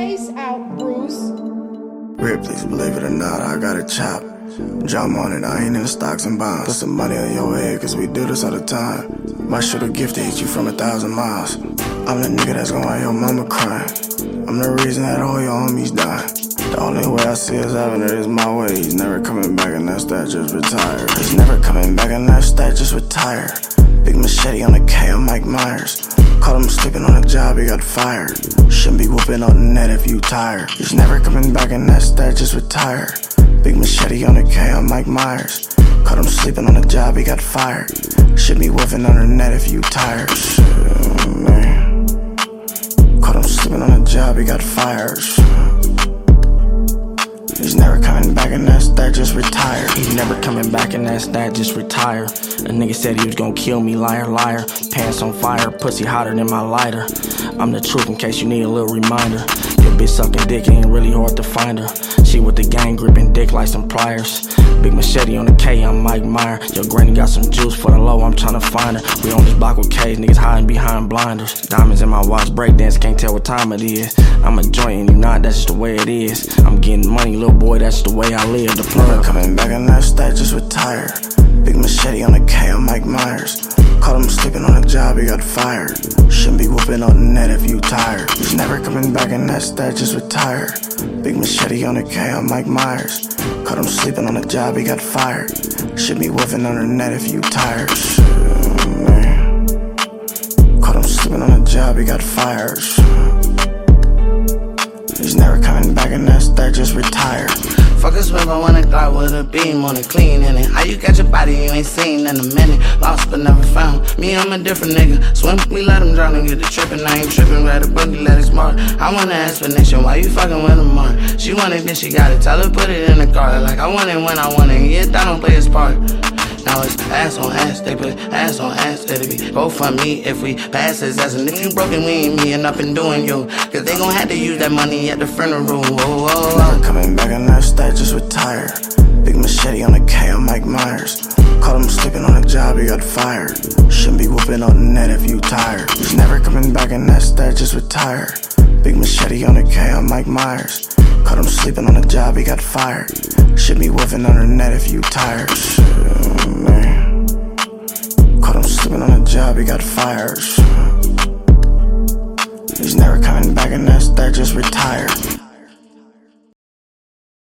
face out, Bruce. Ripley's, believe it or not, I got a chop. Jump on it, I ain't in the stocks and bonds. Put some money on your head, cause we do this all the time. Might shoot a gift to hit you from 1,000 miles. I'm the nigga that's gonna have your mama crying. I'm the reason that all your homies dying. The only way I see us having it is my way. He's never coming back unless that just retired. He's never coming back unless that just retired. Big machete on the K, I'm Mike Myers. Caught him sleeping on a job, he got fired. Shouldn't be whooping on the net if you tired. He's never coming back unless that just retired. Big machete on the K, I'm Mike Myers. Caught him sleeping on a job, he got fired. Should be woofing on the net if you tired. Shit, man. Caught him sleeping on a job, he got fired. He's never coming back and that's that just retired. He's never coming back and that's that just retired. A nigga said he was gonna kill me, liar, liar. Pants on fire, pussy hotter than my lighter. I'm the truth in case you need a little reminder. Your bitch sucking dick ain't really hard to find her. She with the gang gripping dick like some pliers. Big machete on the K, I'm Mike Meyer. Your granny got some juice for the low, I'm tryna find her. We on this block with K's, niggas hiding behind blinders. Diamonds in my watch, breakdance, can't tell what time it is. I'm a joint and you not, that's just the way it is. I'm getting money, little boy, that's the way I live. The never coming back unless that just retired. Big machete on the K, I'm Mike Myers. Caught him sleeping on a job, he got fired. Shouldn't be whooping on the net if you tired. He's never coming back and that's that just retired. Big machete on the K, I'm Mike Myers. Caught him sleeping on a job, he got fired. Should be whooping on the net if you tired. Shit, man. Caught him sleeping on a job, he got fired. He's never coming back and that's that just retired. Fuck a Smith, I wanna glide with a beam on it, clean in it. How you got your body, you ain't seen in a minute. Lost but never found. Me, I'm a different nigga. Swim, we let him drown and get the trippin'. I ain't trippin', ride a boogie, let it smart. I want an explanation, why you fucking with a mark? She want it, then she got it. Tell her, put it in the car. Like I want it when I want it. Yeah, that don't play his part. Now it's ass on ass, they put ass on ass. It'll be go for me if we pass his ass. And if you broken, we ain't meeting up and doing you. Cause they gon' have to use that money at the funeral. Never coming back unless that just retired. Big machete on the K, I'm Mike Myers. Caught him sleeping on a job, he got fired. Shouldn't be whooping on the net if you tired. He's never coming back unless that just retired. Big machete on the K, I'm Mike Myers. Caught him sleeping on a job, he got fired. Should be woofing on the net if you tired. Shit, man. Caught him sleeping on a job, he got fired. He's never coming back and that's that just retired.